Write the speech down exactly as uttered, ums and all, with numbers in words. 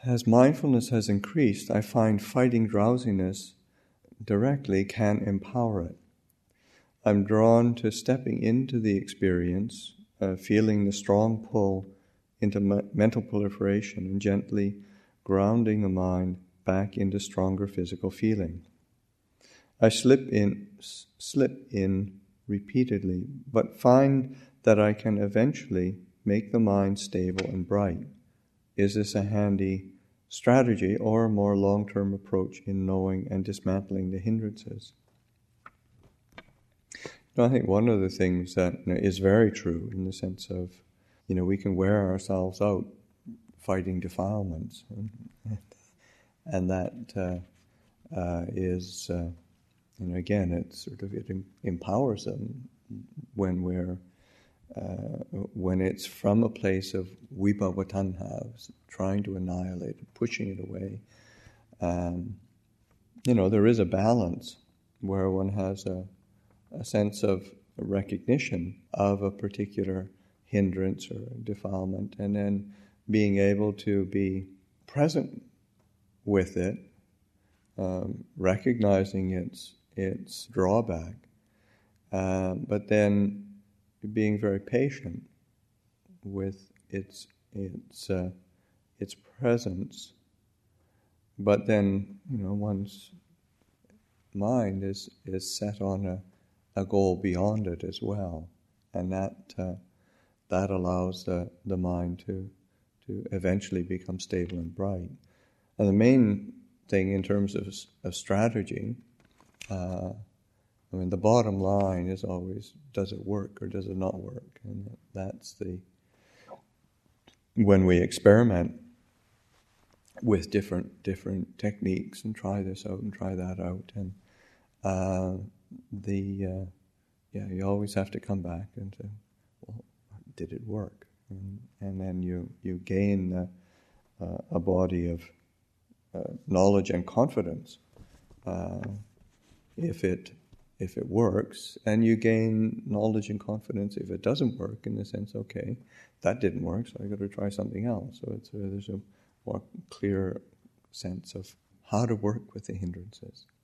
as mindfulness has increased, I find fighting drowsiness directly can empower it. I'm drawn to stepping into the experience, uh, feeling the strong pull into me- mental proliferation and gently grounding the mind back into stronger physical feeling. I slip in, s- slip in repeatedly, but find that I can eventually make the mind stable and bright. Is this a handy strategy or a more long-term approach in knowing and dismantling the hindrances? No, I think one of the things that you know, is very true in the sense of, you know, we can wear ourselves out fighting defilements, and, and that uh, uh, is, uh, you know, again, it sort of it em- empowers them when we're uh, when it's from a place of vibhava-tanha, trying to annihilate it, pushing it away. Um, you know, there is a balance where one has a a sense of recognition of a particular hindrance or defilement, and then being able to be present with it, um, recognizing its its drawback, uh, but then being very patient with its its uh, its presence. But then, you know, one's mind is is set on a a goal beyond it as well, and that uh, that allows the, the mind to to eventually become stable and bright. And the main thing in terms of, of strategy, uh, I mean, the bottom line is always, does it work or does it not work? And that's the, when we experiment with different different techniques and try this out and try that out, and uh, the uh, yeah, you always have to come back and say, well, did it work? And, and then you, you gain uh, uh, a body of uh, knowledge and confidence uh, if it if it works, and you gain knowledge and confidence if it doesn't work, in the sense, okay, that didn't work, so I got to try something else. So it's a, there's a more clear sense of how to work with the hindrances.